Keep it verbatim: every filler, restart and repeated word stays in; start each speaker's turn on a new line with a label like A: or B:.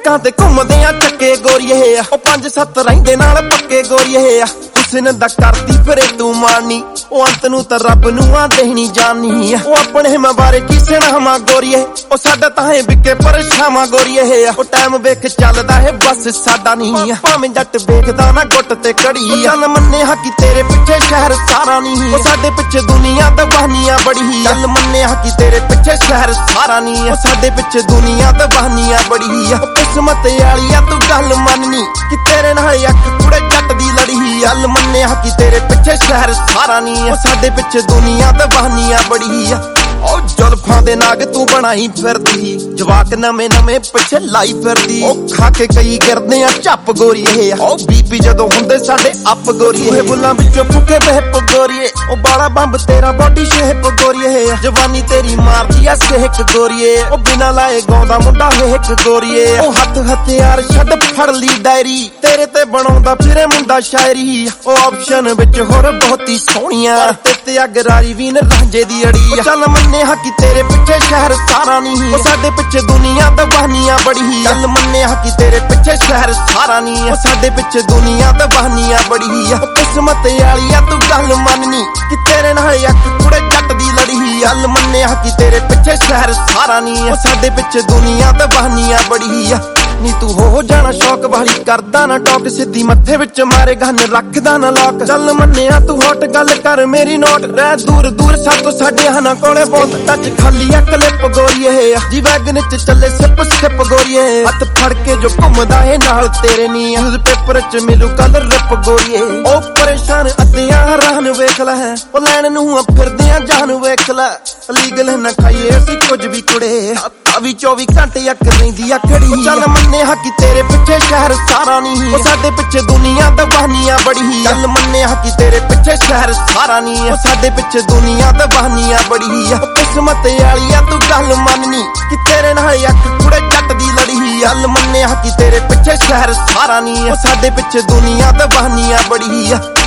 A: ਸੜਕਾਂ ਤੇ ਘੁੰਮਦੇ ਆ ਚੱਕੇ ਗੋਰੀਏ ਆ, ਉਹ ਪੰਜ ਸੱਤ ਰਹਿੰਦੇ ਨਾਲ ਪੱਕੇ ਗੋਰੀਏ ਆ। ਹੁਸਨ ਦਾ ਕਰਦੀ ਫਿਰੇ ਤੂੰ ਮਾਨੀ, ਉਹ ਅੰਤ ਨੂੰ ਤਾਂ ਰੱਬ ਨੂੰ ਆ ਦੇਣੀ ਜਾਨੀ ਆ। ਉਹ ਆਪਣੇ ਮੈਂ ਬਾਰੇ ਕੀ ਸੁਣਾਵਾਂ ਗੋਰੀਏ, ਉਹ ਸਾਡਾ ਤਾਂ ਹੈ ਵਿਕੇ ਪਰਛਾਵਾਂ ਗੋਰੀਏ ਆ। ਉਹ ਟਾਈਮ ਵੇਖ ਚੱਲਦਾ ਹੈ ਬਸ ਸਾਡਾ ਨਹੀਂ ਆ, ਭਾਵੇਂ ਜੱਟ ਵੇਖਦਾ ਨਾ ਗੁੱਟ ਤੇ ਕੜੀ। ਚੱਲ ਮੰਨਿਆ ਕਿ ਤੇਰੇ ਪਿੱਛੇ ਸ਼ਹਿਰ ਸਾਰਾ ਨਹੀਂ, ਉਹ ਸਾਡੇ ਪਿੱਛੇ ਦੁਨੀਆ ਦਵਾਨੀਆਂ ਬੜੀ। ਚੱਲ ਮੰਨਿਆ ਕਿ ਤੇਰੇ ਪਿੱਛੇ ਸ਼ਹਿਰ ਸਾਰਾ ਨਹੀਂ, ਉਹ ਸਾਡੇ ਪਿੱਛੇ ਦੁਨੀਆ ਦਵਾਨੀਆਂ ਬੜੀ ਆ। ਕਿਸਮਤ ਵਾਲੀ ਆ ਤੂੰ ਗੱਲ ਮੰਨਨੀ, ਕਿ ਤੇਰੇ ਨਾਲ ਅੱਖ ਕੁੜੇ ਜੱਟ ਦੀ ਲੜੀ। ਚੱਲ ਮੰਨਿਆ ਕਿ ਤੇਰੇ ਪਿੱਛੇ ਸ਼ਹਿਰ ਸਾਰਾ ਨਹੀਂ, ਉਹ ਸਾਡੇ ਪਿੱਛੇ ਦੁਨੀਆ ਦਵਾਨੀਆਂ ਬੜੀ ਆ। ਉਹ ਜ਼ੁਲਫਾਂ ਦੇ ਨਾਗ ਤੂੰ ਬਣਾਈ ਫਿਰਦੀ, ਜਵਾਕ ਨਵੇਂ ਨਵੇਂ ਪਿੱਛੇ ਲਾਈ ਫਿਰਦੀ। ਉਹ ਖਾ ਕੇ ਕਈ ਗਿਰਦੇ ਆ ਝੱਪ ਗੋਰੀਏ, ਉਹ ਬੀਪੀ ਜਦੋਂ ਹੁੰਦੇ ਸਾਡੇ ਅੱਪ ਗੋਰੀਏ। ਬੁੱਲਾਂ ਵਿੱਚੋਂ ਫੁੱਕੇ ਬਹਿਪ ਗੋਰੀਏ, ਉਹ ਬਾਲਾ ਬੰਬ ਤੇਰਾ ਬੋਡੀ ਸ਼ੇਪ ਗੋਰੀਏ। ਜਵਾਨੀ ਤੇਰੀ ਮਾਰਦੀ ਆ ਸੇਕ ਗੋਰੀਏ, ਉਹ ਬਿਨਾ ਲਾਏ ਗਾਉਂਦਾ ਮੁੰਡਾ ਵੇਖ ਗੋਰੀਏ। ਉਹ ਹੱਥ ਹਥਿਆਰ ਛੱਡ ਫੜ ਲਈ ਡਾਇਰੀ, ਤੇਰੇ ਤੇ ਬਣਾਉਂਦਾ ਫਿਰੇ ਮੁੰਡਾ ਸ਼ਾਇਰੀ। ਉਹ ਆਪਸ਼ਨ ਵਿੱਚ ਹੋਰ ਬਹੁਤੀ ਸੋਹਣੀਆਂ, ਤੇ ਤੇ ਅਗਰਾਰੀ ਵੀ ਨ ਰਾਂਝੇ ਦੀ ਅੜੀ। ਚੱਲ ਮੰਨਿਆ ਕਿ ਤੇਰੇ ਪਿੱਛੇ ਸ਼ਹਿਰ ਸਾਰਾ ਨਹੀਂ, ਉਹ ਸਾਡੇ ਪਿੱਛੇ ਦੁਨੀਆ ਦਵਾਨੀਆਂ ਬੜੀ। ਚੱਲ ਮੰਨਿਆ ਕਿ ਤੇਰੇ ਪਿੱਛੇ ਸ਼ਹਿਰ ਸਾਰਾ ਨਹੀਂ, ਉਹ ਸਾਡੇ ਪਿੱਛੇ ਦੁਨੀਆ ਦਵਾਨੀਆਂ ਬੜੀ ਆ। ਕਿਸਮਤ ਵਾਲੀ ਆ ਤੂੰ ਗੱਲ ਮੰਨਨੀ, ਕਿ ਤੇਰੇ ਨਾਲ ਅੱਖ ਕੁੜੇ ਜੱਟ ਦੀ ਲੜੀ। ਚੱਲ ਮੰਨਿਆ ਕਿ ਤੇਰੇ ਪਿੱਛੇ ਸ਼ਹਿਰ ਸਾਰਾ ਨਹੀਂ, ਉਹ ਸਾਡੇ ਪਿੱਛੇ ਦੁਨੀਆ ਦਵਾਨੀਆਂ ਬੜੀ ਆ। ਨੀ ਤੂੰ ਹੋ ਜਾਣਾ ਸ਼ੌਕ ਵਾਲੀ ਕਰਦਾ ਨਾ ਟੋਕ, ਸਿੱਧੀ ਮੱਥੇ ਵਿੱਚ ਮਾਰੇ ਗਨ ਰੱਖਦਾ ਨਾ ਲੋਕ। ਚੱਲ ਮੰਨਿਆ ਤੂੰ ਹੌਟ ਗੱਲ ਕਰ ਮੇਰੀ ਨੋਟ, ਰਹਿ ਦੂਰ ਦੂਰ ਸਾਤੋਂ ਸਾਡੇ ਹਨਾ ਕੋਲੇ ਬਹੁਤ। ਟੱਚ ਖਾਲੀ ਆ ਕਲਿੱਪ ਗੋਰੀਏ, ਜੀ ਵੈਗਨ ਚ ਚੱਲੇ ਸਿਪ ਸਿਪ ਗੋਰੀਏ। ਹੱਥ ਫੜ ਕੇ ਜੋ ਘੁੰਮਦਾ ਏ ਨਾਲ ਤੇਰੇ ਨੀ, ਨਿਊਜ਼ ਪੇਪਰ ਚ ਮਿਲੂ ਕੱਲ ਰਿਪ ਗੋਰੀਏ। ਉਹ ਪਰੇਸ਼ਾਨ ਅੱਧਿਆਂ ਹੈਰਾਨ ਵੇਖ ਲੈ, ਉਹ ਲੈਣ ਨੂੰ ਫਿਰਦੇ ਆ ਜਾਨ ਵੇਖ ਲੈ। ਲੀਗਲ ਨਾ ਖਾਈਏ ਅਸੀਂ ਕੁਝ ਵੀ ਕੁੜੇ, ਵੀ ਚੌਵੀ ਘੰਟੇ ਅੱਖ ਰਹਿੰਦੀ ਆ ਖੜੀ। ਚੱਲ ਮੰਨਿਆ ਕਿ ਤੇਰੇ ਪਿੱਛੇ ਸ਼ਹਿਰ ਸਾਰਾ ਨਹੀਂ, ਉਹ ਸਾਡੇ ਪਿੱਛੇ ਦੁਨੀਆ ਦਵਾਨੀਆਂ ਬੜੀ। ਚੱਲ ਮੰਨਿਆ ਕਿ ਤੇਰੇ ਪਿੱਛੇ ਸ਼ਹਿਰ ਸਾਰਾ ਨਹੀਂ, ਉਹ ਸਾਡੇ ਪਿੱਛੇ ਦੁਨੀਆ ਦਵਾਨੀਆਂ ਬੜੀ ਆ। ਕਿਸਮਤ ਵਾਲੀ ਆ ਤੂੰ ਗੱਲ ਮੰਨਨੀ, ਕਿ ਤੇਰੇ ਨਾਲ ਅੱਖ ਕੁੜੇ ਜੱਟ ਦੀ ਲੜੀ। ਚੱਲ ਮੰਨਿਆ ਕਿ ਤੇਰੇ ਪਿੱਛੇ ਸ਼ਹਿਰ ਸਾਰਾ ਨਹੀਂ, ਉਹ ਸਾਡੇ ਪਿੱਛੇ ਦੁਨੀਆ ਦਵਾਨੀਆਂ ਬੜੀ ਆ।